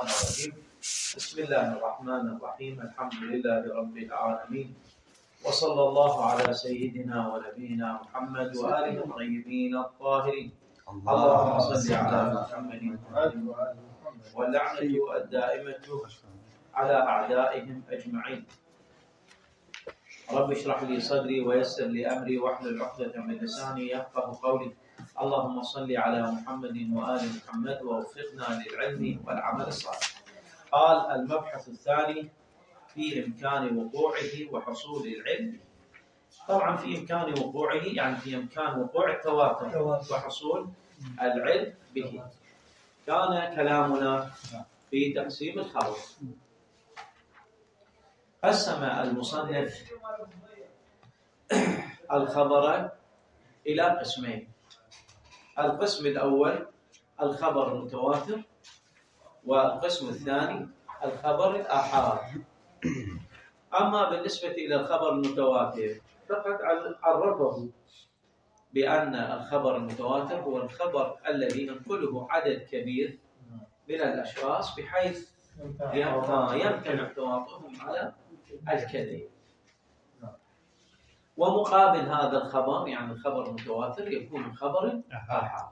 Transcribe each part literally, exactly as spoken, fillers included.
الشيطان الرجيم. بسم الله الرحمن الرحيم. الحمد لله رب العالمين، وصلى الله على سيدنا ونبينا محمد وآله الطيبين الطاهرين. اللهم صل على محمد واللعنة الدائمة على أعدائهم أجمعين. رب اشرح لي صدري ويسر لي أمري واحلل عقدة من لساني يفقهوا قولي. اللهم صل على محمد وآل محمد ووفقنا للعلم والعمل الصالح. قال المبحث الثاني في إمكان وقوعه وحصول العلم. طبعا في إمكان وقوعه يعني في إمكان وقوع التواتر وحصول العلم به. كان كلامنا في تقسيم الخبر. قسم المصنف الخبر إلى قسمين. القسم الأول الخبر المتواتر، والقسم الثاني الخبر الآحاد. أما بالنسبة إلى الخبر المتواتر فقد عرفه بأن الخبر المتواتر هو الخبر الذي ينقله عدد كبير من الأشخاص بحيث يمتنع تواطؤهم على الكذب. ومقابل هذا الخبر يعني الخبر المتواتر يكون خبر آحاد.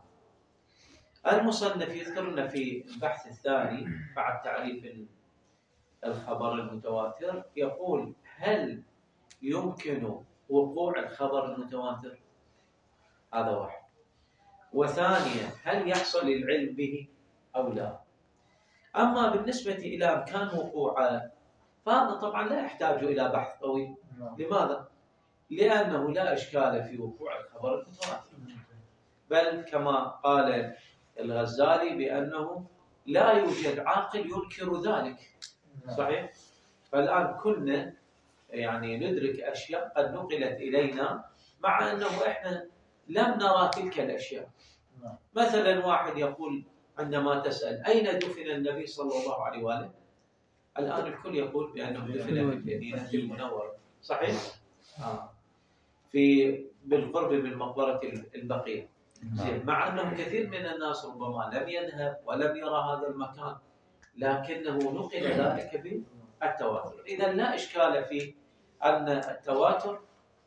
المصنف يذكرنا في البحث الثاني بعد تعريف الخبر المتواتر يقول: هل يمكن وقوع الخبر المتواتر؟ هذا واحد. وثانيا هل يحصل العلم به أو لا؟ أما بالنسبة إلى إمكان وقوعه فهذا طبعا لا يحتاج إلى بحث طويل. لماذا؟ لأنه لا إشكال في وقوع الخبر المتواتر، بل كما قال الغزالي بأنه لا يوجد عاقل ينكر ذلك. صحيح؟ فالآن كنا يعني ندرك أشياء قد نقلت إلينا مع أنه إحنا لم نرى تلك الأشياء. مثلا واحد يقول عندما تسأل أين دفن النبي صلى الله عليه وآله، الآن الكل يقول بأنه دفن في المدينة المنورة. صحيح؟ آه. في بالقرب من مقبرة البقيع. مع أنه كثير من الناس ربما لم يذهب ولم يرى هذا المكان، لكنه نقل ذلك بالتواتر. إذا لا إشكال في أن التواتر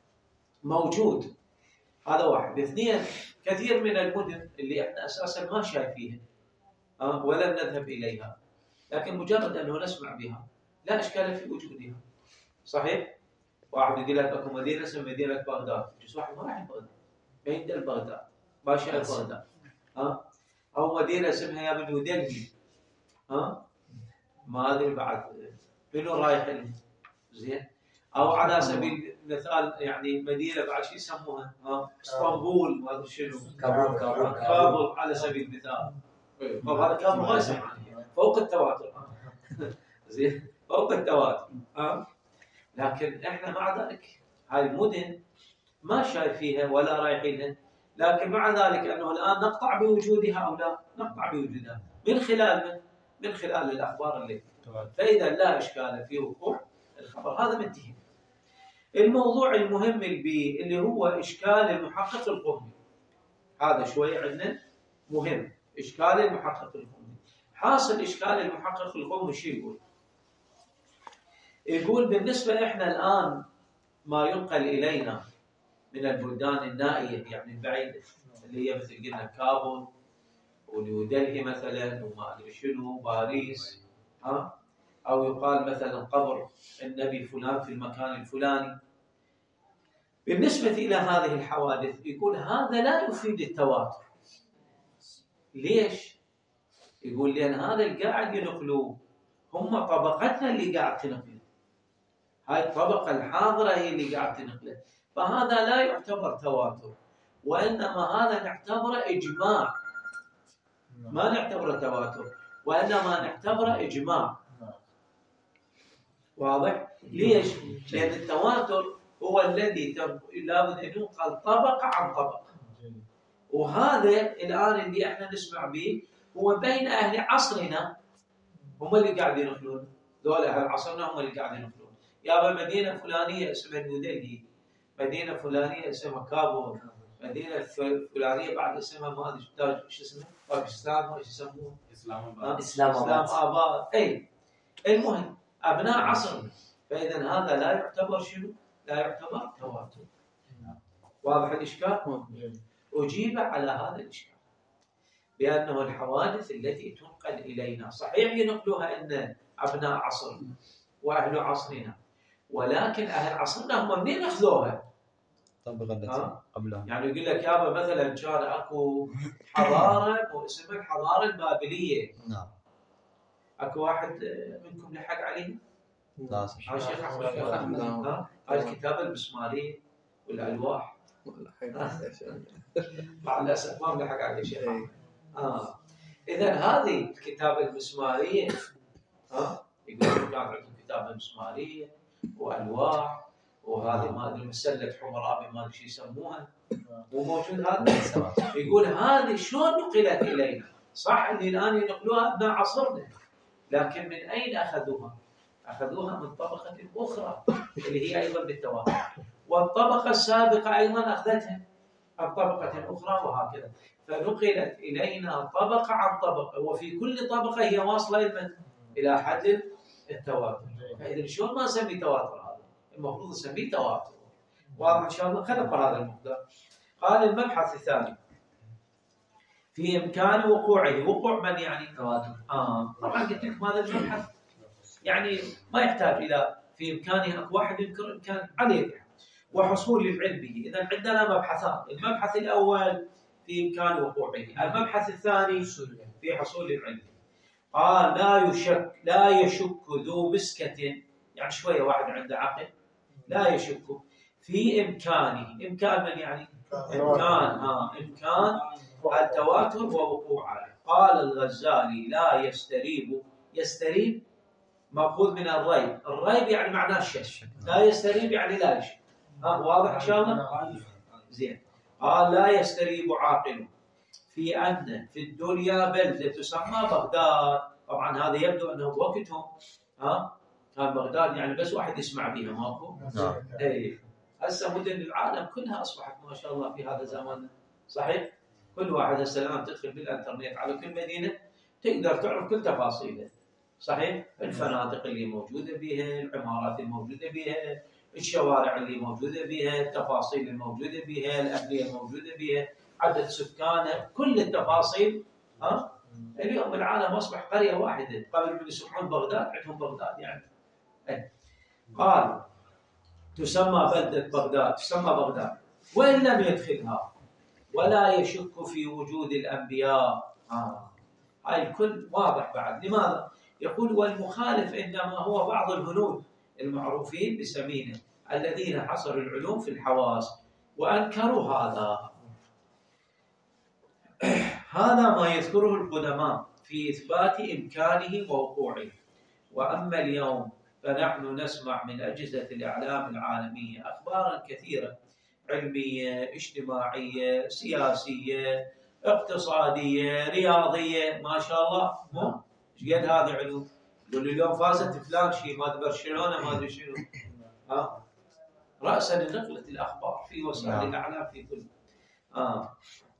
موجود. هذا واحد. اثنين، كثير من المدن اللي احنا أساسا ما شايفيها أه؟ ولم نذهب إليها، لكن مجرد أنه نسمع بها لا إشكال في وجودها. صحيح؟ واحد يقول لك أكو مدينة اسمها مدينة بغداد، جزء واحد ما راح بغداد، ما يندل بغداد، ما شايف بغداد. أه؟ أو مدينة اسمها يا من نيودلهي، ها ما ادري بعد منو رايح زين. او على سبيل المثال يعني مدينه بعد شو يسموها، ها اسطنبول ما ادري شنو، كابول كابول كابول على سبيل المثال. هذا كان ما يسمع فوق التواتر. زين فوق التواتر. ها لكن احنا مع ذلك هاي المدن ما شايفيها ولا رايحينها، لكن مع ذلك انه الان نقطع بوجودها او لا نقطع بوجودها من خلال من من خلال الأخبار اللي. فإذا لا إشكال في وقوع الخبر. هذا منتهي. الموضوع المهم البي اللي هو إشكال المحقق القمي، هذا شوية عندنا مهم. إشكال المحقق القمي. حاصل إشكال المحقق القمي شو يقول؟ يقول بالنسبة إحنا الآن ما ينقل إلينا من البلدان النائية يعني البعيدة اللي هي مثل قلنا كابول ونيودلهي مثلا وما ادري شنو باريس، ها او يقال مثلا قبر النبي فلان في المكان الفلاني. بالنسبه الى هذه الحوادث يقول هذا لا يفيد التواتر. ليش؟ يقول لان هذا اللي قاعد ينقلوه هم طبقتنا اللي قاعد تنقله، هاي الطبقه الحاضره هي اللي قاعد تنقله، فهذا لا يعتبر تواتر، وانما هذا نعتبره اجماع. ما نعتبره تواتر وإنما نعتبره إجماع. واضح؟ ليش؟ لأن التواتر هو الذي لابد أن ينقل طبقة عن طبقة، وهذا الآن اللي احنا نسمع به هو بين أهل عصرنا هم اللي قاعدين ينقلون. دول أهل عصرنا هم اللي قاعدين ينقلون. يابا مدينة فلانية اسمها نيودلهي، مدينة فلانية اسمها كابول، المدينه الفلانيه بعد اسمها ما ادري ايش اسمه، باكستان ما ايش يسموه، اسلام آباد. اسلام اباد. اي المهم ابناء عصرنا. فاذا هذا لا يعتبر شنو؟ لا يعتبر تواتر. واضح الاشكال؟ اجيب على هذا الاشكال بانه الحوادث التي تنقل الينا صحيح ينقلوها ان ابناء عصرنا واهل عصرنا، ولكن اهل عصرنا هم منين اخذوها؟ طبق التي قبلها. يعني يقول لك يابا مثلا كان اكو حضاره واسمها الحضاره البابليه. نعم. اكو واحد منكم لحق عليه؟ لا ها شيخ احمد. ها هاي الكتابه المسماريه والالواح. مع الاسف ما ملحق عليه شيخ. اه اذا هذه الكتابه المسماريه ها يقولون كان عندهم كتابه مسماريه والواح، وهذه ما ادري مسله حمرابي ما ادري شو يسموها، مو موجود هذا. يقول هذه شلون نقلت الينا؟ صح اللي الان ينقلوها ابناء عصرنا، لكن من اين اخذوها؟ اخذوها من طبقه اخرى اللي هي ايضا بالتواتر، والطبقه السابقه ايضا اخذتها عن طبقه اخرى، وهكذا. فنقلت الينا طبقه عن طبقه، وفي كل طبقه هي واصله الى حد التواتر. فاذا شلون ما نسميه تواتر؟ هذا المفروض نسميه تواتر. واضح ان شاء الله؟ خلينا نقرا هذا المقدار. قال المبحث الثاني في امكان وقوعه. وقوع من يعني تواتر. اه طبعا قلت لكم هذا المبحث يعني ما يحتاج الى في امكانه اكو واحد ينكر امكان عليه وحصول العلم به. اذا عندنا مبحثان، المبحث الاول في امكان وقوعه، المبحث الثاني في حصول العلم. قال لا يشك لا يشك ذو مسكة، يعني شويه واحد عنده عقل لا يشك في امكانه. امكان من يعني؟ امكان ها امكان التواتر ووقوعه. قال الغزالي لا يستريب. يستريب مأخوذ من الريب، الريب يعني معناه الشك، لا يستريب يعني لا يشك. ها واضح ان شاء الله؟ زين. قال لا يستريب عاقل في ان في الدنيا بلده تسمى بغداد. طبعا هذا يبدو انه بوقتهم ها كان بغداد يعني بس واحد يسمع بها ماكو. نعم. اي هسه مدن العالم كلها اصبحت ما شاء الله في هذا زماننا. صحيح؟ كل واحد هسه الان تدخل بالانترنت على كل مدينه تقدر تعرف كل تفاصيله. صحيح؟ الفنادق اللي موجوده بها، العمارات الموجوده بها، الشوارع اللي موجوده بها، التفاصيل الموجوده بها، الابنيه الموجوده بها، عدد سكانها، كل التفاصيل. ها اليوم العالم اصبح قريه واحده. قبل من يسمون بغداد عندهم بغداد يعني. قال تسمى بلده بغداد، تسمى بغداد وان لم يدخلها ولا يشك في وجود الانبياء. آه. هاي الكل واضح بعد. لماذا؟ يقول والمخالف انما هو بعض الهنود المعروفين بسمينه الذين حصروا العلوم في الحواس وانكروا هذا. هذا ما يذكره القدماء في اثبات امكانه ووقوعه. واما اليوم فنحن نسمع من اجهزه الاعلام العالميه اخبارا كثيره علميه، اجتماعيه، سياسيه، اقتصاديه، رياضيه، ما شاء الله. مو ايش قد هذه علوم. يقول اليوم فازت فلان شيء ما برشلونه ما ادري شنو. ها راسا لنقله الاخبار في وسائل الاعلام في كل. اه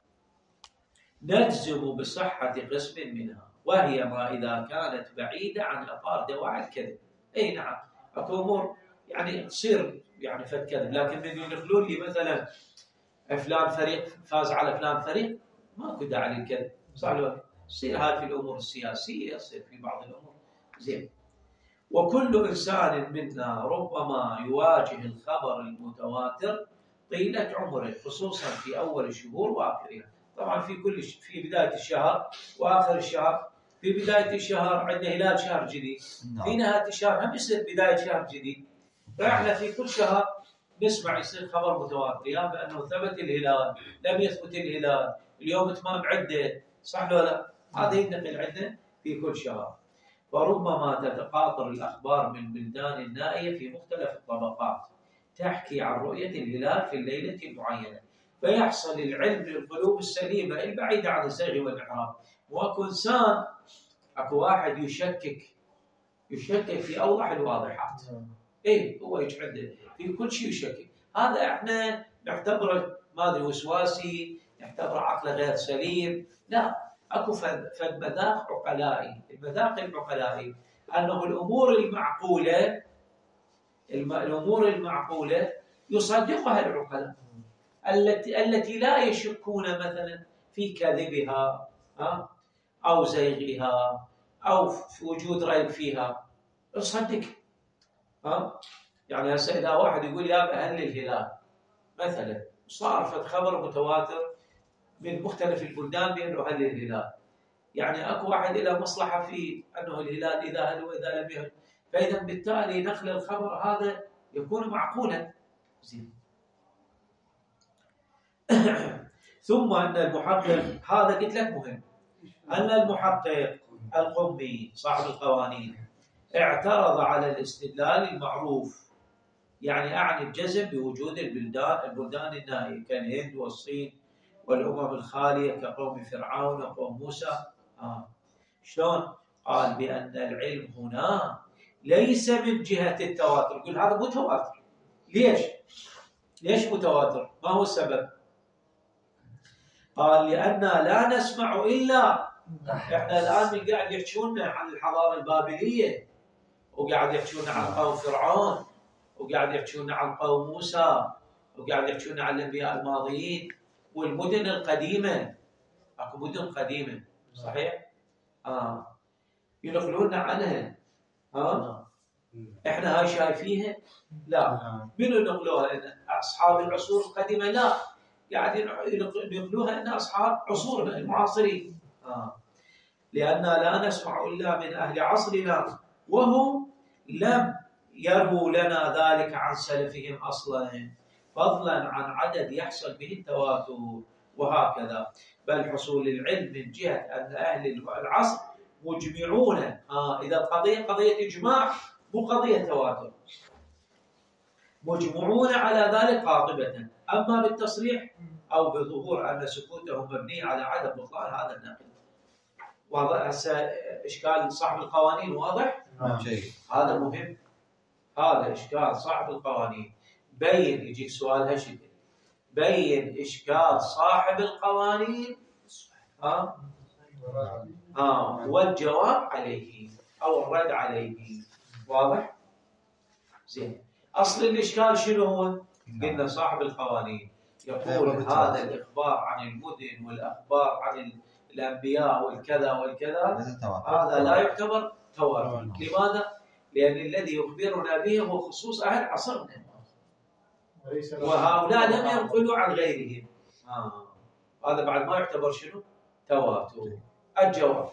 نجزم بصحه قسم منها وهي ما اذا كانت بعيده عن اطار دواعي الكذب. اي نعم اكو امور يعني تصير يعني فد كذب، لكن من ينقلون لي مثلا فلان فريق فاز على فلان فريق ماكو داعي للكذب. صح ولا؟ تصير هاي في الامور السياسيه، تصير في بعض الامور. زين. وكل انسان منا ربما يواجه الخبر المتواتر طيله عمره، خصوصا في اول الشهور واخرها. طبعا في كل ش... في بدايه الشهر واخر الشهر. في بدايه الشهر عندنا هلال شهر جديد، في نهايه الشهر هم يصير بدايه شهر جديد. فاحنا في كل شهر نسمع يصير خبر متواتر، يا بانه ثبت الهلال، لم يثبت الهلال، اليوم تمام عده. صح ولا لا؟ هذا ينتقل عندنا في كل شهر. وربما تتقاطر الاخبار من بلدان النائيه في مختلف الطبقات تحكي عن رؤيه الهلال في الليله المعينه، فيحصل العلم للقلوب السليمه البعيده عن الزيغ والانحراف. واكو انسان اكو واحد يشكك يشكك في اوضح الواضحات. ايه هو يجعل في كل شيء يشكك. هذا احنا نعتبره ما ادري وسواسي، يعتبر عقله غير سليم. لا، اكو فد مذاق عقلائي. المذاق العقلائي انه الامور المعقوله الامور المعقوله يصدقها العقلاء، التي التي لا يشكون مثلا في كذبها او زيغها او في وجود ريب فيها، يصدق. ها يعني هسه اذا واحد يقول يا اهل الهلال مثلا، صار فد خبر متواتر من مختلف البلدان بانه اهل الهلال، يعني اكو واحد له مصلحه في انه الهلال اذا هل واذا لم يهل، فاذا بالتالي نقل الخبر هذا يكون معقولا. زين. ثم ان المحقق، هذا قلت لك مهم، ان المحقق القمي صاحب القوانين اعترض على الاستدلال المعروف، يعني اعني الجزم بوجود البلدان البلدان النائيه كالهند والصين والامم الخاليه كقوم فرعون وقوم موسى. آه. شلون؟ قال بان العلم هنا ليس من جهه التواتر. يقول هذا متواتر. ليش؟ ليش متواتر؟ ما هو السبب؟ قال لأننا لا نسمع إلا، إحنا الآن من قاعد يحكونا عن الحضارة البابلية، وقاعد يحكونا عن قوم فرعون، وقاعد يحكونا عن قوم موسى، وقاعد يحكونا عن الأنبياء الماضيين والمدن القديمة. أكو مدن قديمة صحيح؟ آه. ينقلون عنها. ها؟ إحنا هاي شايفيها؟ لا. منو نقلوها؟ أصحاب العصور القديمة؟ لا، قاعدين ينقلوها ان اصحاب عصورنا المعاصرين. آه. لأننا لا نسمع الا من اهل عصرنا وهم لم يروا لنا ذلك عن سلفهم اصلا، فضلا عن عدد يحصل به التواتر وهكذا. بل حصول العلم من جهه ان اهل العصر مجمعون. آه. اذا القضيه قضيه اجماع مو قضيه تواتر، مجمعون على ذلك قاطبه. اما بالتصريح أو بظهور أن سكوتهم مبني على عدم بطلان هذا النقل. واضح هسه إشكال صاحب القوانين؟ واضح؟ نعم. هذا مهم، هذا إشكال صاحب القوانين. بين، يجيك سؤال هالشكل، بين إشكال صاحب القوانين ها ها والجواب عليه أو الرد عليه. واضح؟ زين. أصل الإشكال شنو هو؟ قلنا صاحب القوانين يقول هذا الإخبار عن المدن والأخبار عن الأنبياء والكذا والكذا، هذا لا يعتبر تواتر. لماذا؟ لأن الذي يخبرنا به هو خصوص أهل عصرنا، وهؤلاء لم ينقلوا عن غيرهم. آه. هذا بعد ما يعتبر شنو؟ تواتر. الجواب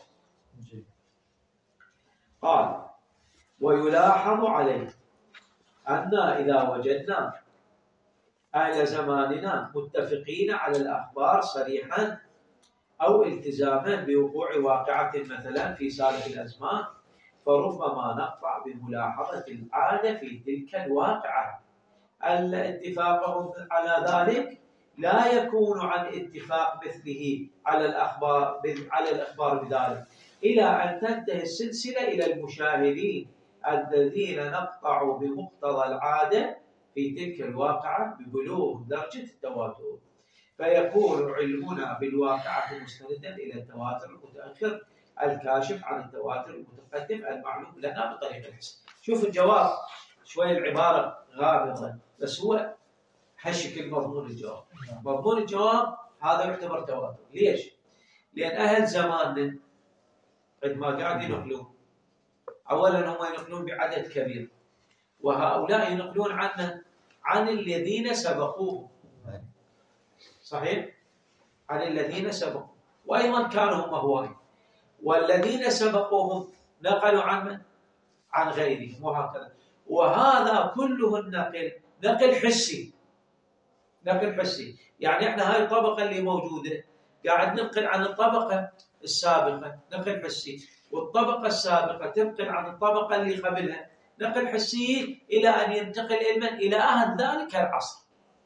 قال ويلاحظ عليه أن إذا وجدنا أهل زماننا متفقين على الأخبار صريحا أو التزاما بوقوع واقعة مثلا في سالف الأزمان، فربما نقطع بملاحظة العادة في تلك الواقعة. الاتفاق على ذلك لا يكون عن اتفاق مثله على الأخبار على الأخبار بذلك، إلى أن تنتهي السلسلة إلى المشاهدين الذين نقطع بمقتضى العادة في تلك الواقعة ببلوغ درجة التواتر، فيكون علمنا بالواقعة مستندا إلى التواتر المتأخر الكاشف عن التواتر المتقدم المعلوم لنا بطريقة الحس. شوف الجواب، شوي العبارة غامضة بس هو هالشكل مضمون الجواب. مضمون الجواب هذا يعتبر تواتر. ليش؟ لأن أهل زماننا عندما قاعد ينقلون، أولا هم ينقلون بعدد كبير، وهؤلاء ينقلون عنه عن الذين سبقوهم. صحيح؟ عن الذين سبقوا، وأيضا كانوا هم هواي، والذين سبقوهم نقلوا عن عن غيرهم وهكذا. وهذا كله النقل نقل حسي، نقل حسي. يعني احنا هاي الطبقة اللي موجودة قاعد ننقل عن الطبقة السابقة نقل حسي، والطبقة السابقة تنقل عن الطبقة اللي قبلها نقل حسي، إلى أن ينتقل علما إلى أهل ذلك العصر.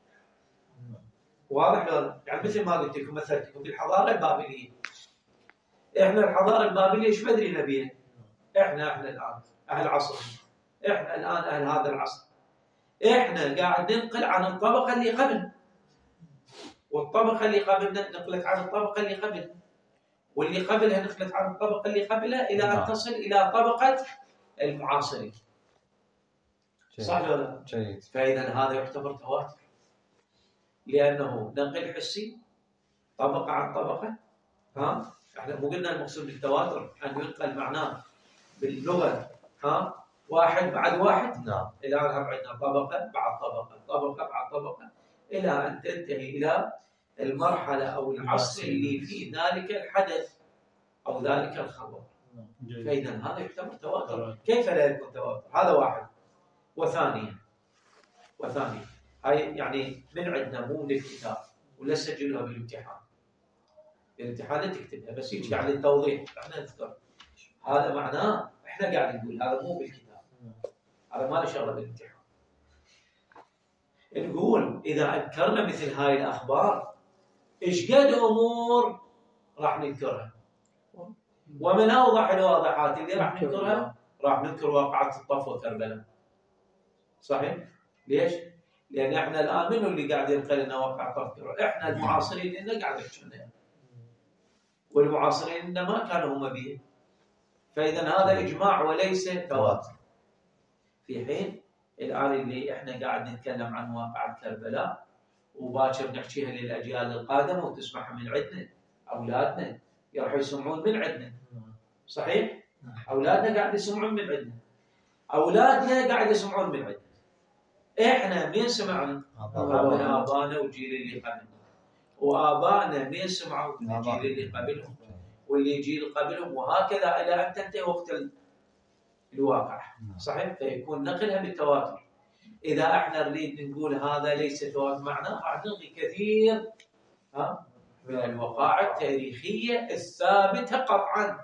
واضح لو يعني مثل ما قلت لكم مثلتكم بالحضارة البابلية. إحنا الحضارة البابلية إيش بدري نبيها؟ إحنا إحنا الآن أهل عصر، إحنا الآن أهل هذا العصر، إحنا قاعد ننقل عن الطبقة اللي قبل. والطبقة اللي قبلنا نقلت عن الطبقة اللي قبلها، واللي قبلها نقلت عن الطبقة اللي قبلها إلى أن تصل إلى طبقة المعاصرين. صح ولا لا؟ فإذا هذا يعتبر تواتر، لأنه نقل حسي طبقة عن طبقة. ها احنا مو قلنا المقصود بالتواتر أن ينقل معناه باللغة ها واحد بعد واحد؟ نعم. الآن هم عندنا طبقة بعد طبقة، طبقة بعد طبقة، إلى أن تنتهي إلى المرحلة أو العصر اللي فيه ذلك الحدث أو ذلك الخبر. فإذا هذا يعتبر تواتر. كيف لا يكون تواتر؟ هذا واحد. وثانيا وثانيا هاي يعني من عندنا مو من الكتاب، ولا سجلها بالامتحان. بالامتحان لا تكتبها، بس يجي على التوضيح احنا نذكر. هذا معناه احنا قاعد نقول هذا مو بالكتاب، هذا ما له شغله بالامتحان. نقول اذا انكرنا مثل هاي الاخبار ايش قد امور راح ننكرها، ومن اوضح الواضحات اللي راح ننكرها راح ننكر واقعة الطف وكربلاء. صحيح؟ ليش؟ لان احنا الان منو اللي قاعد ينقل لنا واقعة طف كربلاء؟ احنا المعاصرين لنا قاعد يحكوا، والمعاصرين لنا ما كانوا هم به. فاذا هذا اجماع وليس تواتر. في حين الان اللي احنا قاعد نتكلم عن واقعة كربلاء وباكر نحكيها للاجيال القادمه وتسمعها من عندنا، اولادنا راح يسمعون من عندنا. صحيح؟ اولادنا قاعد يسمعون من عندنا، اولادنا قاعد يسمعون من عندنا. احنا مين سمعنا؟ من ابانا والجيل اللي قبلنا، وابانا مين سمعوا؟ من الجيل اللي قبلهم، واللي يجي قبلهم، وهكذا الى ان تنتهي وقت الواقع. صحيح؟ فيكون نقلها بالتواتر. اذا احنا نريد نقول هذا ليس تواتر معناه راح نلغي كثير ها من الوقائع التاريخيه الثابته قطعا.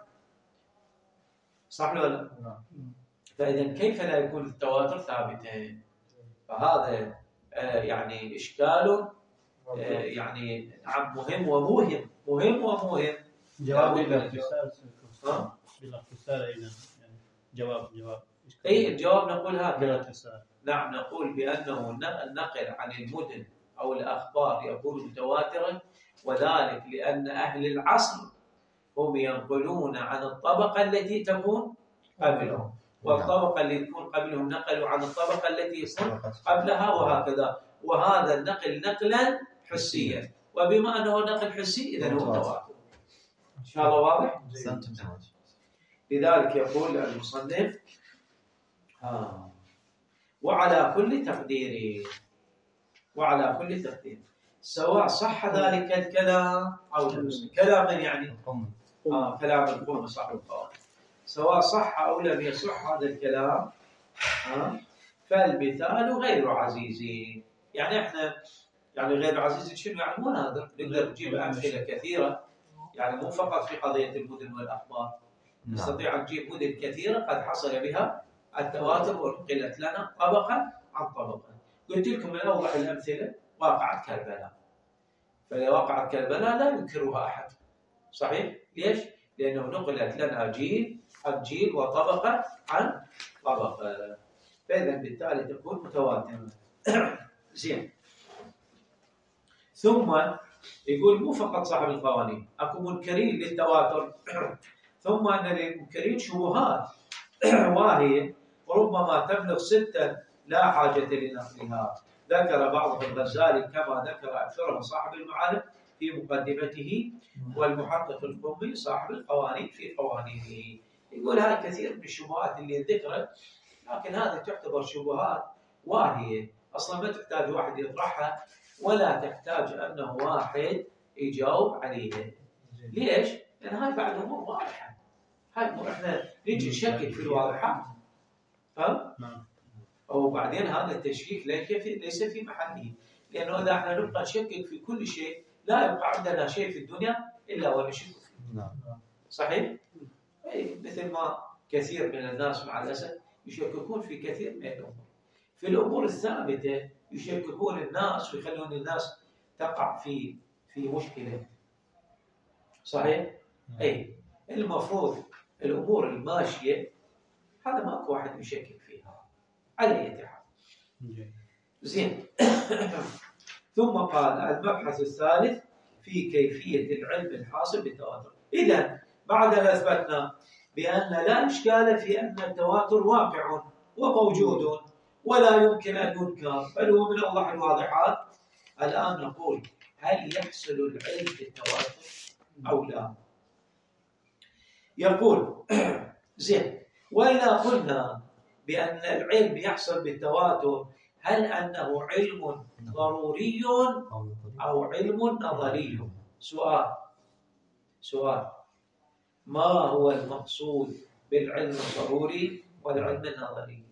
صح ولا لا؟ فاذا كيف لا يكون التواتر ثابتا؟ فهذا آه يعني اشكال آه يعني نعم مهم وموهم، مهم ومهم. جواب بالاختصار ها بالاختصار ايضا يعني جواب جواب اي الجواب نقول هكذا. نعم نقول بانه النقل عن المدن او الاخبار يكون متواترا، وذلك لان اهل العصر هم ينقلون عن الطبقه التي تكون قبلهم، والطبقه اللي تكون قبلهم نقلوا عن الطبقه التي تكون قبلها، وهكذا. وهذا النقل نقلا حسيا، وبما انه نقل حسي اذا هو تواتر. ان شاء الله واضح؟ لذلك يقول المصنف آه. وعلى كل تقدير، وعلى كل تقدير سواء صح ذلك الكلام او لم يصح. كلاما يعني آه كلام القوم صاحب القول، سواء صح او لم يصح هذا الكلام آه فالمثال غير عزيز. يعني احنا يعني غير عزيز شنو يعني؟ مو نادر، نقدر نجيب امثله كثيره، يعني مو فقط في قضيه المدن والاخبار، نستطيع ان نجيب مدن كثيره قد حصل بها التواتر ونقلت لنا طبقه عن طبقه. قلت لكم من اوضح الامثله واقعه كربلاء، فواقعه كربلاء لا ينكرها احد. صحيح؟ ليش؟ لانه نقلت لنا جيل عن جيل وطبقه عن طبقه، فاذا بالتالي تكون متواتره. زين. ثم يقول مو فقط صاحب القوانين، اكو منكرين للتواتر ثم ان للمنكرين شبهات واهيه وربما تبلغ ستا لا حاجه لنقلها. ذكر بعضهم الغزالي كما ذكر اكثرهم صاحب المعارف في مقدمته، والمحقق القومي صاحب القوانين في قوانينه. يقول هذا كثير من الشبهات اللي ذكرت، لكن هذه تعتبر شبهات واهيه، اصلا ما تحتاج واحد يطرحها ولا تحتاج انه واحد يجاوب عليها. ليش؟ لان هاي بعد امور واضحه، هاي امور احنا نجي نشكك في الواضحات. فهم؟ نعم. وبعدين هذا التشكيك ليس في محله، لانه اذا احنا نبقى نشكك في كل شيء لا يبقى عندنا شيء في الدنيا الا ونشك فيه. نعم. صحيح؟ اي مثل ما كثير من الناس مع الاسف يشككون في كثير من الامور. في الامور الثابته يشككون الناس ويخلون الناس تقع في في مشكله. صحيح؟ اي المفروض الامور الماشيه هذا ماكو واحد يشكك فيها على اي حال. زين. ثم قال المبحث الثالث في كيفية العلم الحاصل بالتواتر. إذا بعد أن أثبتنا بأن لا إشكال في أن التواتر واقع وموجود ولا يمكن أن ينكر بل هو من أوضح الواضحات، الآن نقول هل يحصل العلم بالتواتر أو لا؟ يقول زين، وإذا قلنا بأن العلم يحصل بالتواتر هل أنه علم ضروري أو علم نظري؟ سؤال سؤال ما هو المقصود بالعلم الضروري والعلم النظري؟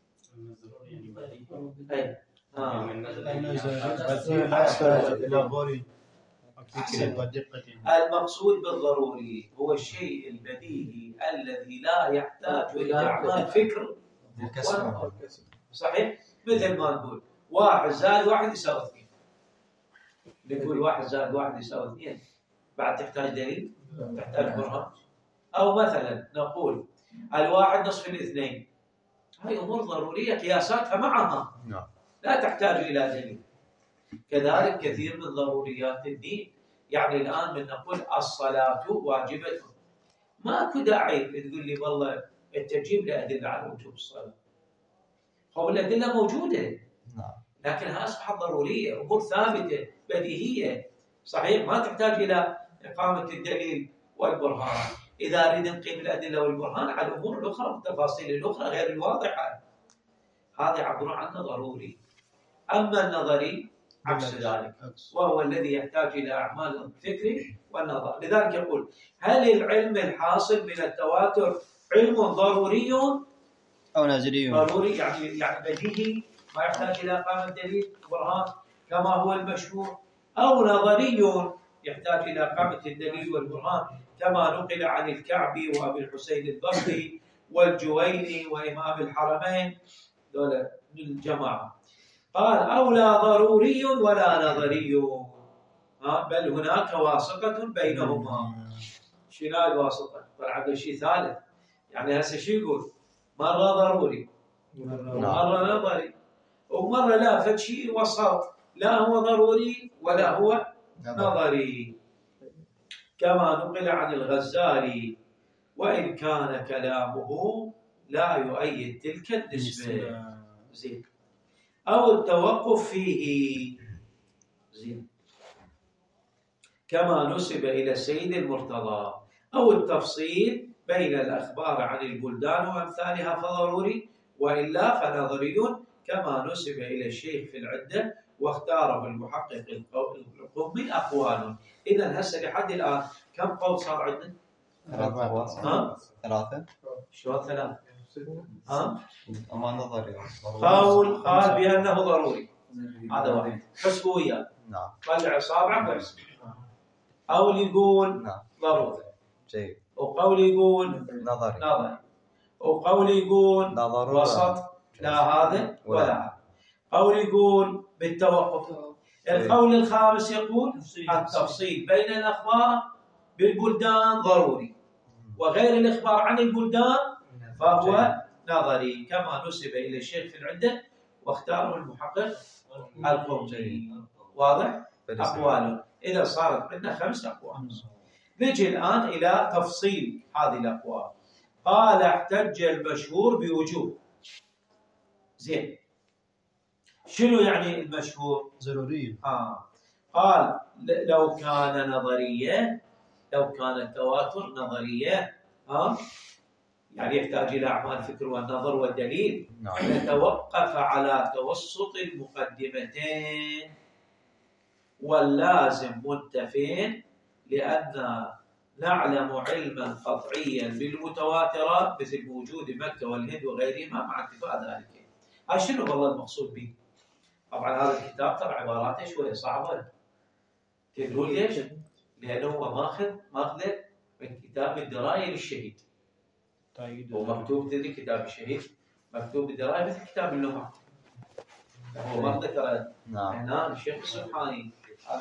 أي آه. المقصود بالضروري هو الشيء البديهي الذي لا يحتاج إلى أعمال فكر. صحيح؟ مثل ما نقول واحد زائد واحد يساوي اثنين، نقول واحد زائد واحد يساوي اثنين، بعد تحتاج دليل؟ تحتاج برهان. أو مثلا نقول الواحد نصف الاثنين، هاي أمور ضرورية قياساتها معها لا تحتاج إلى دليل. كذلك كثير من ضروريات الدين، يعني الآن من نقول الصلاة واجبة، ماكو داعي تقول لي والله أنت تجيب لي أدلة على وجوب الصلاة. هو الأدلة موجودة لكنها أصبحت ضرورية، أمور ثابتة بديهية. صحيح؟ ما تحتاج إلى إقامة الدليل والبرهان. إذا أريد نقيم الأدلة والبرهان على الأمور الأخرى والتفاصيل الأخرى غير الواضحة، هذا يعبر عنه ضروري. أما النظري عكس ذلك، وهو الذي يحتاج إلى أعمال الفكر والنظر. لذلك يقول هل العلم الحاصل من التواتر علم ضروري أو نظري؟ ضروري يعني يعني بديهي ما يحتاج إلى إقامة دليل برهان كما هو المشهور، أو نظري يحتاج إلى إقامة الدليل والبرهان كما نقل عن الكعبي وأبي الحسين البصري والجويني وإمام الحرمين دولة الجماعة. قال أو لا ضروري ولا نظري، بل هناك واسطة بينهما. شنو الواسطة؟ طلع شيء ثالث، يعني هسه شو يقول؟ مرة ضروري ومرة نظري ومرة لا، فشيء وسط، لا هو ضروري ولا هو نظري كما نقل عن الغزالي، وإن كان كلامه لا يؤيد تلك النسبة. زين. أو التوقف فيه، زين، كما نسب إلى السيد المرتضى، أو التفصيل بين الأخبار عن البلدان وأمثالها فضروري، وإلا فنظري كما نسب إلى الشيخ في العدة واختاره المحقق القمي أقوال. إذا هسه لحد الآن كم قول صار عندنا؟ ثلاثة. ثلاثة؟ شو ثلاثة؟ ها؟ أما نظري. قول قال بأنه ضروري، هذا واحد. حسبوا وياه. نعم. طلع أصابعك واحسب. قول يقول نعم. ضروري. جيد. وقول يقول نظري. نظري. وقول يقول لا ضرورة. وسط، لا هذا ولا هذا. قول يقول بالتوقف. القول الخامس يقول التفصيل بين الأخبار بالبلدان ضروري، وغير الإخبار عن البلدان فهو نظري كما نسب إلى الشيخ في العدة واختاره المحقق القمي. واضح؟ أقوال. إذا صارت عندنا خمس أقوال. نجي الآن إلى تفصيل هذه الأقوال. قال احتج المشهور بوجوب. زين، شنو يعني المشهور؟ ضروري. آه. قال لو كان نظرية، لو كان التواتر نظرية، ها، يعني يحتاج إلى أعمال الفكر والنظر والدليل، نتوقف على توسط المقدمتين واللازم منتفين، لأن نعلم علما قطعيا بالمتواترات مثل وجود مكة والهند وغيرهما مع انتفاء ذلك. هاي شنو والله المقصود به؟ طبعا هذا الكتاب ترى عباراته شوية صعبة. تدرون ليش؟ لأنه هو ماخذ ماخذ من كتاب الدراية للشهيد. ومكتوب تدري كتاب الشهيد مكتوب الدراية مثل كتاب اللمعة. هو ماخذ ترى هنا الشيخ السبحاني.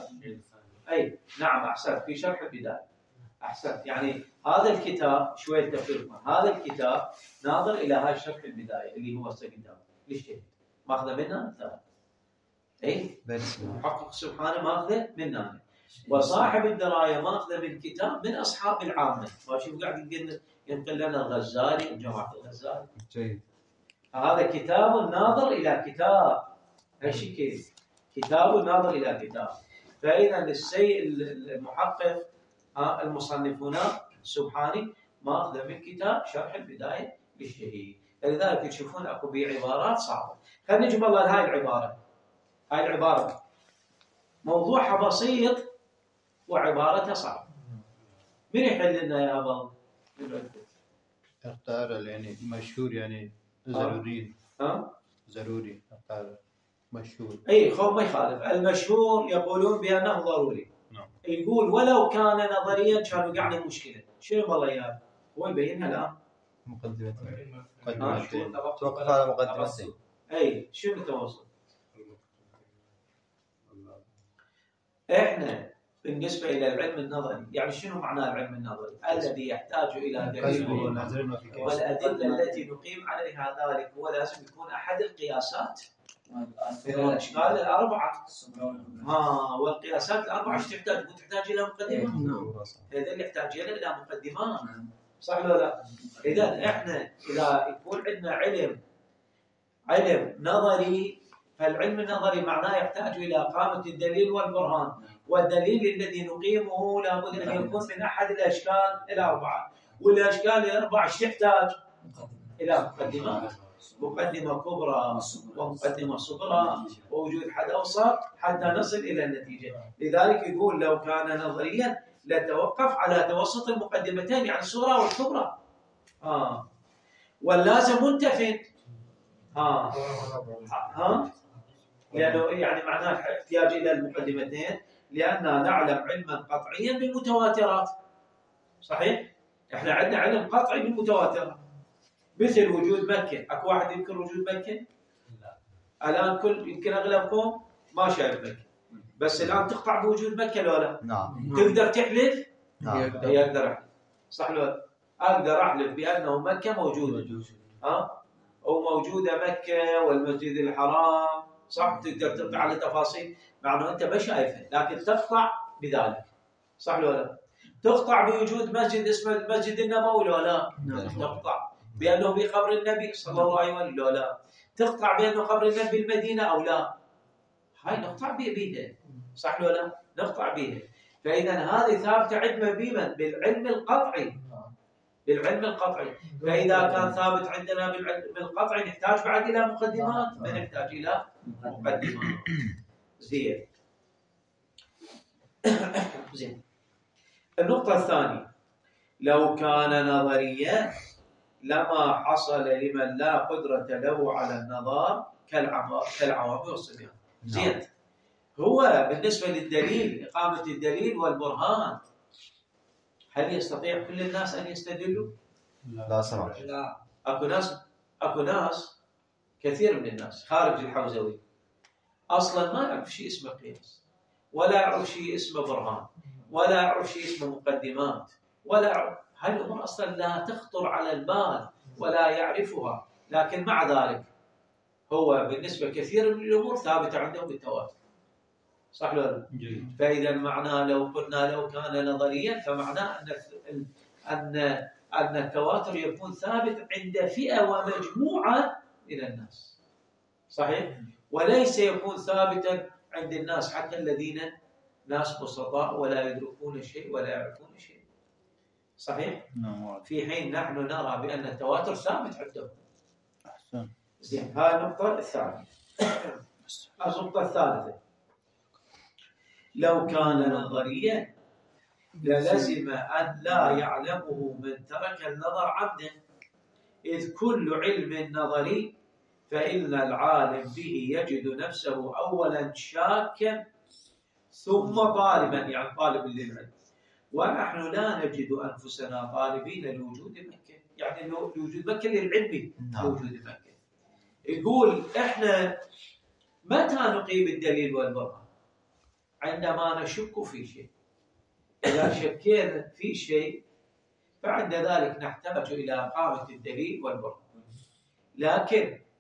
أي نعم أحسنت، في شرح البداية. أحسنت، يعني هذا الكتاب شوية تفرق، هذا الكتاب ناظر إلى هاي شرح البداية اللي هو كتاب للشهيد ماخذ منها ثلاث. اي بس المحقق سبحانه ماخذه مننا، وصاحب الدرايه ماخذه من كتاب من اصحاب العامه. واشوف قاعد ينقل ينقل لنا الغزالي وجماعه الغزالي. جيد. هذا كتاب ناظر الى كتاب، هالشكل كتاب ناظر الى كتاب. فاذا السيء المحقق المصنفون سبحاني ماخذه من كتاب شرح البدايه للشهيد. لذلك تشوفون اكو بيه عبارات صعبه. خلينا نجيب والله هاي العباره، هاي العباره موضوعها بسيط وعبارتها صعبه. من يحل لنا يا ابا؟ اختار يعني مشهور يعني ضروري. ها؟ ضروري اختار مشهور. اي خو ما يخالف، المشهور يقولون بانه ضروري. نعم. يقول ولو كان نظريا كان وقعنا مشكله. شنو والله يا هو يبينها الان؟ مقدمتين. مقدمتين. توقف على مقدمتين. اي شنو التوصل؟ احنا بالنسبه الى العلم النظري، يعني شنو معنى العلم النظري؟ الذي يحتاج الى دليل، والادله التي نقيم عليها ذلك هو لازم يكون احد القياسات الاشكال الاربعه. ها والقياسات الاربعه ايش تحتاج؟ تحتاج الى مقدمه. هذا اللي يحتاج الى مقدمات، صح ولا لا؟ اذا احنا اذا يكون عندنا علم علم نظري، فالعلم النظري معناه يحتاج الى قامه الدليل والبرهان، والدليل الذي نقيمه لابد ان يكون من احد الاشكال الاربعه، والاشكال الاربعه ايش تحتاج؟ الى مقدمات، مقدمه كبرى ومقدمه صغرى ووجود حد اوسط حتى نصل الى النتيجه. لذلك يقول لو كان نظريا لتوقف على توسط المقدمتين، يعني الصغرى والكبرى. اه واللازم منتفٍ. ها ها لانه يعني معناه احتياج الى المقدمتين، لاننا نعلم علما قطعيا بالمتواترات. صحيح؟ احنا عندنا علم قطعي بالمتواترات، مثل وجود مكه. اكو واحد ينكر وجود مكه؟ لا. الان كل يمكن اغلبكم ما شايف مكه، بس الان تقطع بوجود مكه لو لا؟ نعم. تقدر تحلف؟ نعم. يقدر احلف، صح لو لا؟ اقدر احلف بانه مكه موجوده. ها؟ وموجوده مكه والمسجد الحرام، صح؟ تقدر تقطع على تفاصيل مع انه انت ما شايفه، لكن تقطع بذلك، صح ولا لا؟ تقطع بوجود مسجد اسمه المسجد النبوي ولا لا؟ تقطع بانه بقبر النبي صلى الله عليه وسلم ولا لا؟ تقطع بانه قبر النبي المدينه او لا؟ هاي نقطع بيده، صح ولا لا؟ نقطع بيده. فاذا هذه ثابته عندنا بمن؟ بالعلم القطعي، بالعلم القطعي. فإذا كان ثابت عندنا بالعلم القطعي نحتاج بعد إلى مقدمات، ما نحتاج إلى مقدمات. زين. زين. النقطة الثانية، لو كان نظريا لما حصل لمن لا قدرة له على النظر كالعوام والصبيان. زين. هو بالنسبة للدليل، إقامة الدليل والبرهان، هل يستطيع كل الناس أن يستدلوا؟ لا صراحة. لا. اكو ناس اكو ناس كثير من الناس خارج الحوزوي اصلا ما يعرف شيء اسمه قياس، ولا يعرف شيء اسمه برهان، ولا يعرف شيء اسمه مقدمات، ولا يعرف هاي الامور اصلا لا تخطر على البال ولا يعرفها، لكن مع ذلك هو بالنسبه كثير من الامور ثابته عنده بالتواتر، صح ولا لا؟ فاذا معناه لو قلنا لو كان نظريا فمعناه ان ان أن التواتر يكون ثابت عند فئة ومجموعة من الناس، صحيح؟ وليس يكون ثابتا عند الناس حتى الذين ناس بسطاء ولا يدركون شيء ولا يعرفون شيء، صحيح؟ في حين نحن نرى بأن التواتر ثابت عندهم. أحسن. زين، هاي النقطة الثانية. النقطة الثالثة، لو كان نظريا للزم أن لا يعلمه من ترك النظر عمدا، إذ كل علم نظري فإن العالم به يجد نفسه أولا شاكا ثم طالبا، يعني طالب للعلم، ونحن لا نجد أنفسنا طالبين لوجود مكة، يعني لوجود مكة للعلم لوجود مكة. يقول إحنا متى نقيم الدليل والبرهان؟ عندما نشك في شيء. إذا شكينا في شيء فعند ذلك نحتاج إلى إقامة الدليل والبرهان. لكن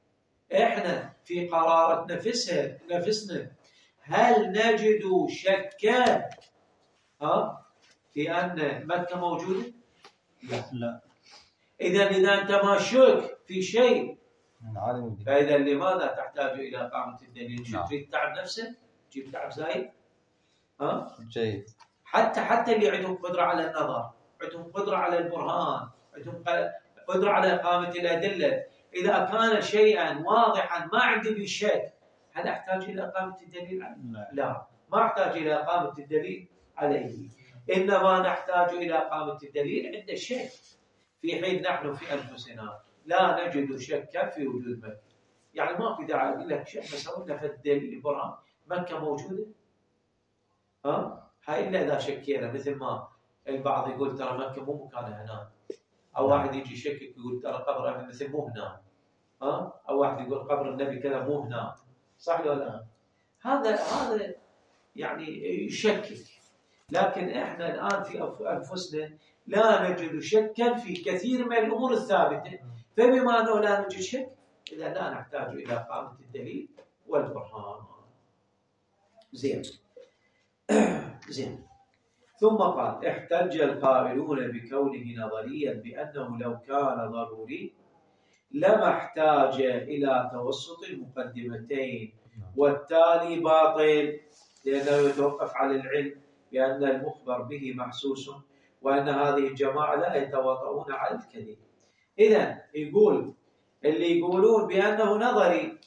إحنا في قرارة نفسها نفسنا هل نجد شكا ها في أن مكة موجودة؟ لا لا. إذا إذا أنت ما شك في شيء عالم به. فإذا لماذا تحتاج إلى إقامة الدليل؟ شو نعم. تريد تعب نفسك؟ تجيب تعب زايد؟ ها؟ جيد. حتى حتى اللي عندهم قدرة على النظر، عندهم قدرة على البرهان، عندهم قدرة على إقامة الأدلة، إذا كان شيئا واضحا ما عندي به شك، هل أحتاج إلى إقامة الدليل عليه؟ لا، ما أحتاج إلى إقامة الدليل عليه، إنما نحتاج إلى إقامة الدليل عند الشك، في حين نحن في أنفسنا لا نجد شكا في وجود مكة. يعني ما في داعي أقول لك شيء مسوينا في الدليل البرهان مكة موجودة؟ ها؟ هاي إلا إذا شكينا، مثل ما البعض يقول ترى مكة مو مكانها هنا، أو واحد يجي يشكك يقول ترى قبر أبي مثل مو هنا، ها؟ أو واحد يقول قبر النبي كذا مو هنا، صح ولا لا؟ هذا هذا يعني يشكك، لكن إحنا الآن في أنفسنا لا نجد شكا في كثير من الأمور الثابتة، فبما أنه لا نجد شك إذا لا نحتاج إلى إقامة الدليل والبرهان. زين زين. ثم قال احتج القائلون بكونه نظريا بأنه لو كان ضروري لما احتاج إلى توسط المقدمتين، والتالي باطل لأنه يتوقف على العلم بأن المخبر به محسوس، وأن هذه الجماعة لا يتواطؤون على الكذب. إذن يقول اللي يقولون بأنه نظري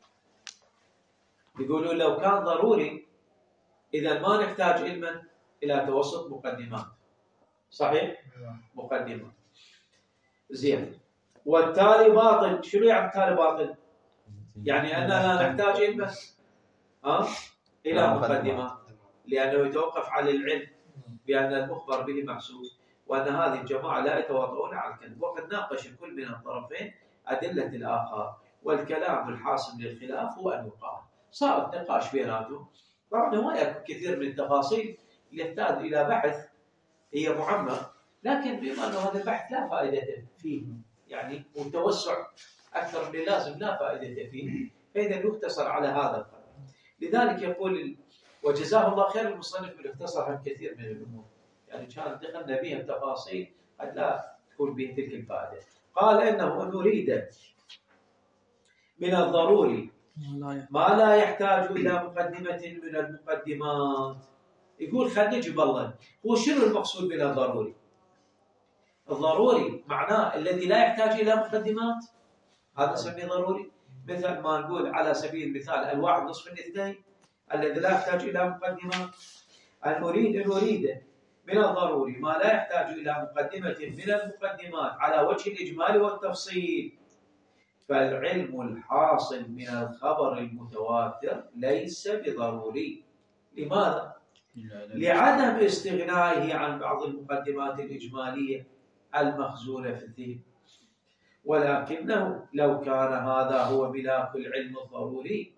يقولون لو كان ضروري إذا ما نحتاج علما إلى توسط مقدمات، صحيح؟ مقدمات. زين. والتالي باطل. شنو يعني التالي باطل؟ يعني أننا لا نحتاج علما ها إلى مقدمات لأنه يتوقف على العلم بأن المخبر به محسوس، وأن هذه الجماعة لا يتواطؤون على الكذب. وقد ناقش كل من الطرفين أدلة الآخر، والكلام الحاصل للخلاف هو أن يقال. صار النقاش بيناتهم، طبعا هو يكون كثير من التفاصيل يحتاج إلى بحث، هي معمق، لكن بما أنه هذا البحث لا فائدة فيه يعني وتوسع أكثر من اللازم لا فائدة فيه، فإذا يختصر على هذا القدر. لذلك يقول وجزاه الله خير المصنف من اختصر عن كثير من الأمور، يعني كان دخلنا بها التفاصيل قد لا تكون به تلك الفائدة. قال إنه نريد من الضروري ما لا يحتاج إلى مقدمة من المقدمات. يقول خلينا نجيب الله، هو شنو المقصود من الضروري؟ الضروري معناه الذي لا يحتاج إلى مقدمات، هذا نسميه ضروري. مثل ما نقول على سبيل المثال الواحد نصف الاثنين الذي لا يحتاج إلى مقدمات. أن نريد أن نريد من الضروري ما لا يحتاج إلى مقدمة من المقدمات على وجه الإجمال والتفصيل، فالعلم الحاصل من الخبر المتواتر ليس بضروري. لماذا؟ لعدم استغنائه عن بعض المقدمات الإجمالية المخزونة في الذهن. ولكنه لو كان هذا هو ملاك العلم الضروري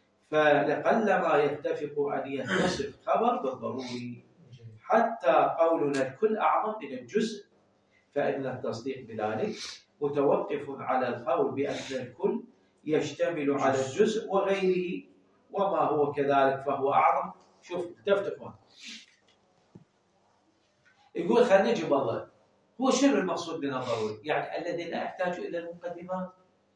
فلقلما يتفق أن يتصف خبر بالضروري، حتى قولنا الكل أعظم من الجزء، فإن التصديق بذلك متوقف على القول بأن الكل يشتمل على الجزء وغيره، وما هو كذلك فهو أعظم. شوف تفتقون يقول خلينا نجيب الله، هو شنو المقصود من الضروري؟ يعني الذي لا يحتاج إلى المقدمات.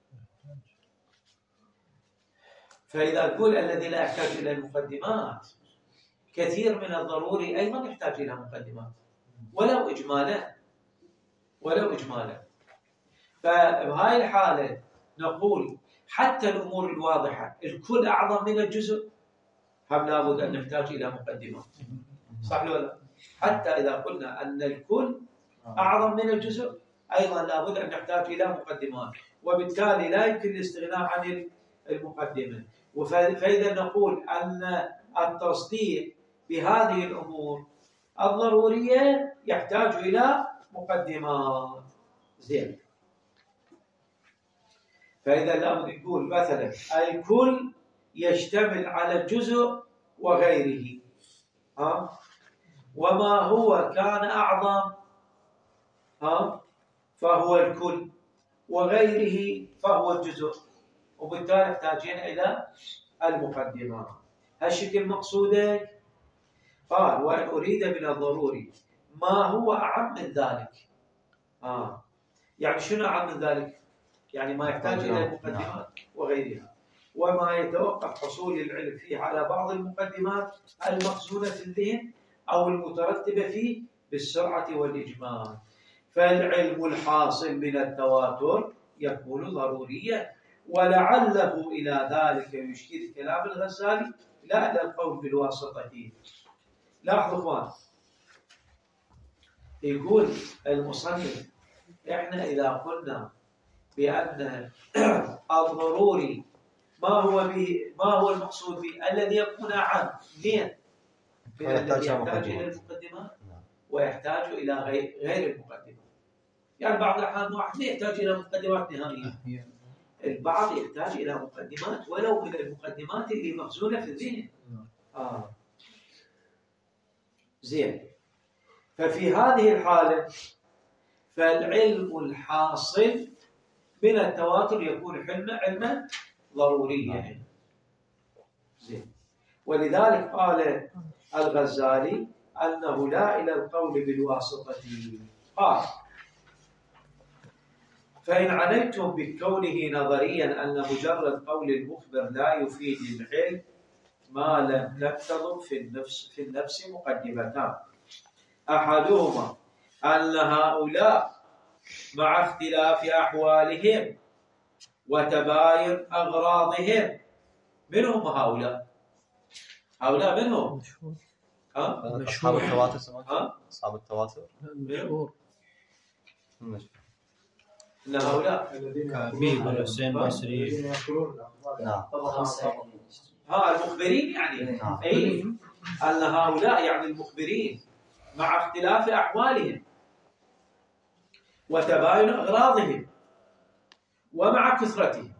فإذا تقول الذي لا يحتاج إلى المقدمات، كثير من الضروري أيضا يحتاج إلى مقدمات ولو إجمالا ولو إجمالا. فبهاي الحالة نقول حتى الأمور الواضحة الكل أعظم من الجزء، هم لابد أن نحتاج إلى مقدمات، صح ولا؟ حتى إذا قلنا أن الكل أعظم من الجزء أيضا لابد أن نحتاج إلى مقدمات، وبالتالي لا يمكن الاستغناء عن المقدمة. فإذا نقول أن التصديق بهذه الأمور الضرورية يحتاج إلى مقدمات. زين. فإذا لابد نقول مثلا الكل يشتمل على الجزء وغيره، ها؟ وما هو كان أعظم ها فهو الكل، وغيره فهو الجزء. وبالتالي يحتاجين إلى المقدمات. هالشكل مقصودك؟ قال وإن أريد من الضروري ما هو أعم من ذلك. آه. يعني شنو أعم من ذلك؟ يعني ما يحتاج إلى المقدمات وغيرها، وما يتوقف حصول العلم فيه على بعض المقدمات المخزونة في الذهن أو المترتبة فيه بالسرعة والإجمال. فالعلم الحاصل من التواتر يكون ضروريا، ولعله إلى ذلك يشير كلام الغزالي لا إلى القول بالواسطة. لاحظوا اخوان، يقول المصنف احنا اذا قلنا بان الضروري ما هو به ما هو المقصود به الذي يكون عام ليه؟ الذي يحتاج الى المقدمات ويحتاج الى غير غير المقدمات. يعني بعض الاحيان واحد لا يحتاج الى مقدمات نهائيه، البعض يحتاج الى مقدمات ولو من المقدمات اللي مخزونه في الذهن. اه زين. ففي هذه الحالة فالعلم الحاصل من التواتر يكون علما ضروريا. زين. ولذلك قال الغزالي أنه لا إلى القول بالواسطة. قال فإن عنيتم بكونه نظريا أن مجرد قول المخبر لا يفيد العلم ما لم تقتضب في النفس في النفس مقدمتان. أحدهما أن هؤلاء مع اختلاف أحوالهم وتباين أغراضهم. من هم هؤلاء؟ هؤلاء من هم؟ ها؟ أصحاب التواتر. ها؟ أصحاب التواتر. مشهور. إن هؤلاء كعبيد والحسين البصري. نعم. ها المخبرين يعني. نعم. أي أن هؤلاء يعني المخبرين مع اختلاف أحوالهم وتباين أغراضهم ومع كثرتهم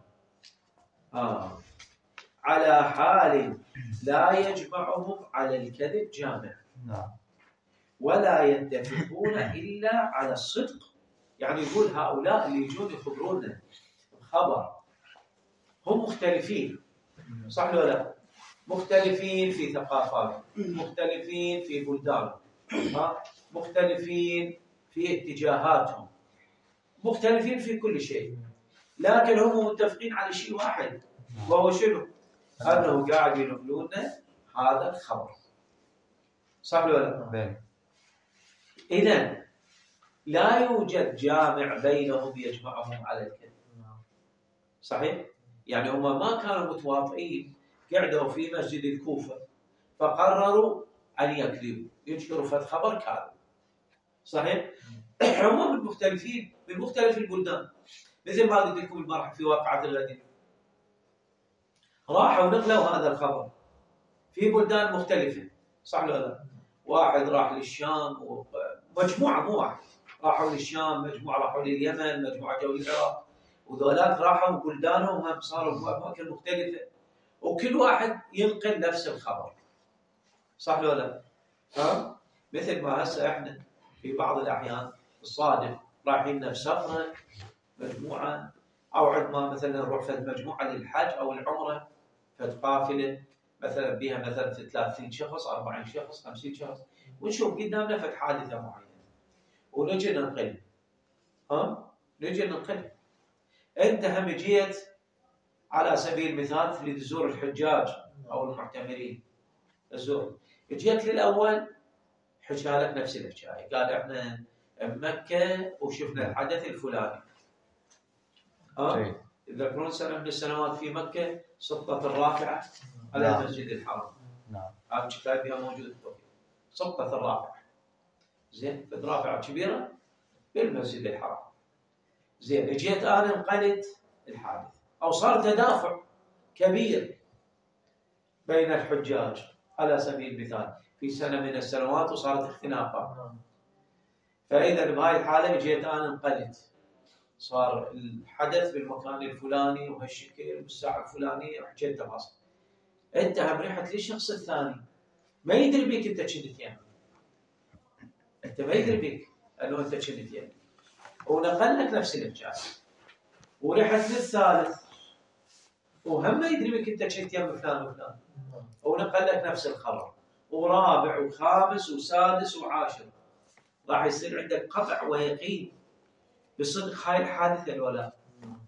آه. على حال لا يجمعهم على الكذب جامع. نعم. ولا يتفقون إلا على الصدق. يعني يقول هؤلاء اللي يجون يخبرونا خبر هم مختلفين، صح ولا لا؟ مختلفين في ثقافات، مختلفين في بلدان، مختلفين في اتجاهاتهم، مختلفين في كل شيء، لكن هم متفقين على شيء واحد، وهو شنو؟ أنه قاعد ينقلون هذا الخبر، صح ولا لا؟ إذن لا يوجد جامع بينهم يجمعهم على الكذب. صحيح؟ يعني هم ما كانوا متواطئين، قعدوا في مسجد الكوفة فقرروا أن يكذبوا، ينشروا فت خبر كاذب. صحيح؟ هم من مختلفين من مختلف البلدان، مثل ما قلت لكم البارحة في واقعة الغدير، راحوا نقلوا هذا الخبر في بلدان مختلفة، صح ولا لا؟ واحد راح للشام ومجموعة مو واحد، راحوا للشام، مجموعة راحوا لليمن، مجموعة جو للعراق، وذولاك راحوا بلدانهم هم صاروا في أماكن مختلفة، وكل واحد ينقل نفس الخبر، صح ولا لا؟ ها؟ مثل ما هسه احنا في بعض الأحيان الصادف رايحين بسفرة مجموعة، أو عندما مثلا نروح في مجموعة للحج أو العمرة فقافلة مثلا بها مثلا ثلاثين شخص، أربعين شخص، خمسين شخص، ونشوف قدامنا فت حادثة معينة ونجي ننقل. ها؟ نجي ننقل. أنت هم جيت على سبيل المثال تريد تزور الحجاج أو المعتمرين، تزور، جيت للأول حكى لك نفس الحكاية، قال احنا بمكة وشفنا الحدث الفلاني. ها؟ تذكرون سنة من السنوات في مكة سقطت الرافعة على نعم. المسجد الحرام. نعم. هذا الكتاب بها موجود في التوقيت. سقطت الرافعة. زين، رافعة كبيرة بالمسجد الحرام. زين، جيت أنا انقلت الحادث أو صار تدافع كبير بين الحجاج على سبيل المثال في سنة من السنوات وصارت اختناقات. فإذا بهاي الحالة جيت أنا انقلت، صار الحدث بالمكان الفلاني وهالشكل والساعة الفلانية وحكيت تفاصيل. أنت هم رحت للشخص الثاني ما يدري بيك أنت كنت يعني. أنت ما يدري بيك أنه أنت كنت يعني. ونقل لك نفس الحكاية. ورحت للثالث وهم ما يدري منك انت كنت يم فلان وفلان، ونقل لك نفس الخبر، ورابع وخامس وسادس وعاشر، راح يصير عندك قطع ويقين بصدق هاي الحادثه ولا لا؟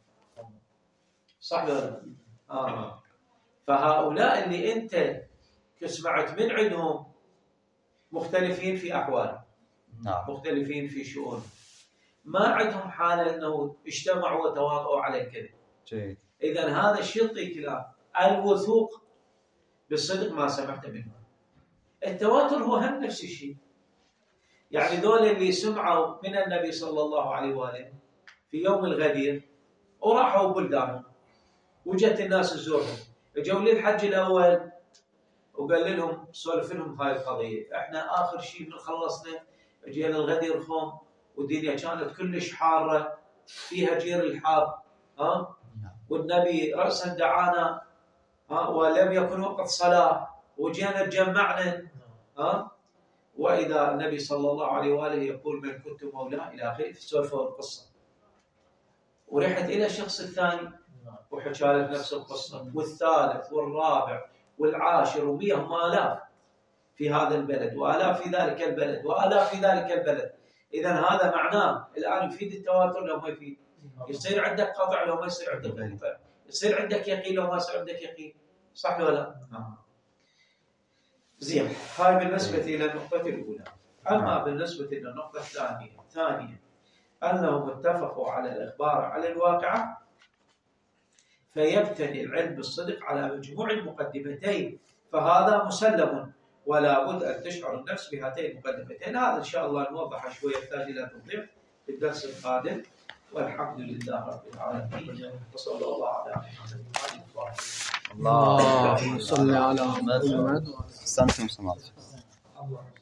صح ولا لا؟ آه. فهؤلاء اللي انت سمعت من عندهم مختلفين في احوالهم، نعم. مختلفين في شؤونهم، ما عندهم حاله انه اجتمعوا وتواطؤوا على الكذب. جيد. اذا هذا الشيء يعطيك له الوثوق بالصدق ما سمعت منه. التواتر هو هم نفس الشيء. يعني دول اللي سمعوا من النبي صلى الله عليه واله في يوم الغدير وراحوا بلدانهم، وجت الناس تزورهم، اجوا للحج الاول وقال لهم سولف لهم هاي القضيه، احنا اخر شيء من خلصنا جينا الغدير خوم والدنيا كانت كلش حاره فيها جير الحار، ها، والنبي راسا دعانا، ها، ولم يكن وقت صلاه وجينا تجمعنا، ها، واذا النبي صلى الله عليه واله يقول من كنت مولاه الى اخره، سولفوا القصه. ورحت الى الشخص الثاني وحكى لك نفس القصه، والثالث والرابع والعاشر ومئة وآلاف في هذا البلد، وآلاف في ذلك البلد، وآلاف في ذلك البلد. إذا هذا معناه الآن يفيد التواتر لو ما يفيد؟ يصير عندك قطع لو ما يصير عندك قطع، يصير عندك يقين لو ما يصير عندك يقين، صح ولا لا؟ نعم. زين، هاي بالنسبة إلى النقطة الأولى. أما بالنسبة إلى النقطة الثانية الثانية أنهم اتفقوا على الإخبار على الواقعة، فيبتني العلم بالصدق على مجموع المقدمتين، فهذا مسلم ولا بد أن تشعر النفس بهاتين المقدمتين. هذا إن شاء الله نوضح شوية، يحتاج إلى توضيح في الدرس القادم، والحمد لله رب العالمين، وصلى الله على محمد وعلى آله وصحبه. اللهم صل على محمد. أحسنتم سمعت.